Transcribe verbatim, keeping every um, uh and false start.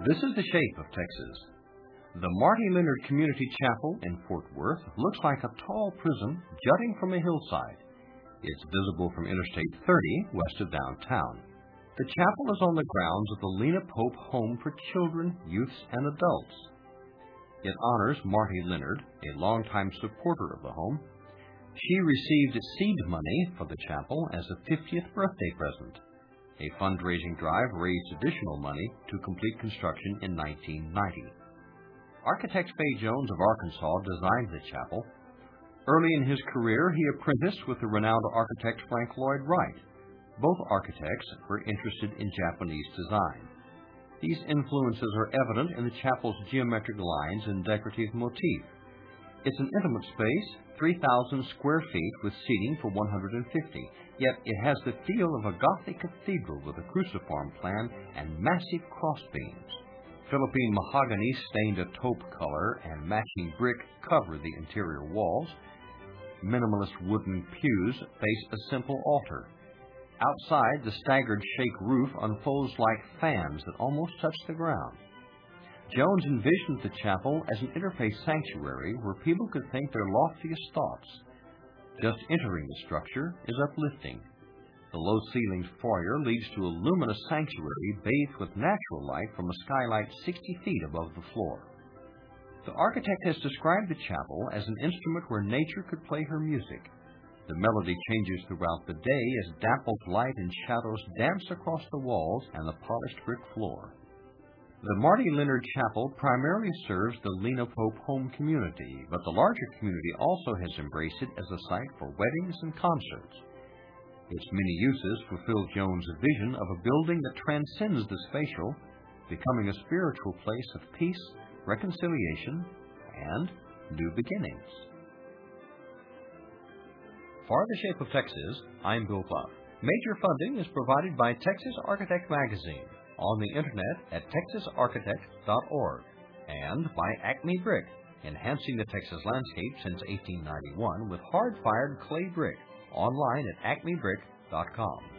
This is the shape of Texas. The Marty Leonard Community Chapel in Fort Worth looks like a tall prism jutting from a hillside. It's visible from Interstate thirty west of downtown. The chapel is on the grounds of the Lena Pope Home for Children, Youths, and Adults. It honors Marty Leonard, a longtime supporter of the home. She received seed money for the chapel as a fiftieth birthday present. A fundraising drive raised additional money to complete construction in nineteen ninety. Architect Fay Jones of Arkansas designed the chapel. Early in his career, he apprenticed with the renowned architect Frank Lloyd Wright. Both architects were interested in Japanese design. These influences are evident in the chapel's geometric lines and decorative motif. It's an intimate space, three thousand square feet with seating for one hundred fifty, yet it has the feel of a Gothic cathedral with a cruciform plan and massive crossbeams. Philippine mahogany stained a taupe color and matching brick cover the interior walls. Minimalist wooden pews face a simple altar. Outside, the staggered shake roof unfolds like fans that almost touch the ground. Jones envisioned the chapel as an interfaith sanctuary where people could think their loftiest thoughts. Just entering the structure is uplifting. The low-ceilinged foyer leads to a luminous sanctuary bathed with natural light from a skylight sixty feet above the floor. The architect has described the chapel as an instrument where nature could play her music. The melody changes throughout the day as dappled light and shadows dance across the walls and the polished brick floor. The Marty Leonard Chapel primarily serves the Lena Pope home community, but the larger community also has embraced it as a site for weddings and concerts. Its many uses fulfill Jones' vision of a building that transcends the spatial, becoming a spiritual place of peace, reconciliation, and new beginnings. For The Shape of Texas, I'm Bill Clough. Major funding is provided by Texas Architect Magazine, on the internet at texas architect dot org, and by Acme Brick, enhancing the Texas landscape since eighteen ninety-one with hard-fired clay brick, online at acme brick dot com.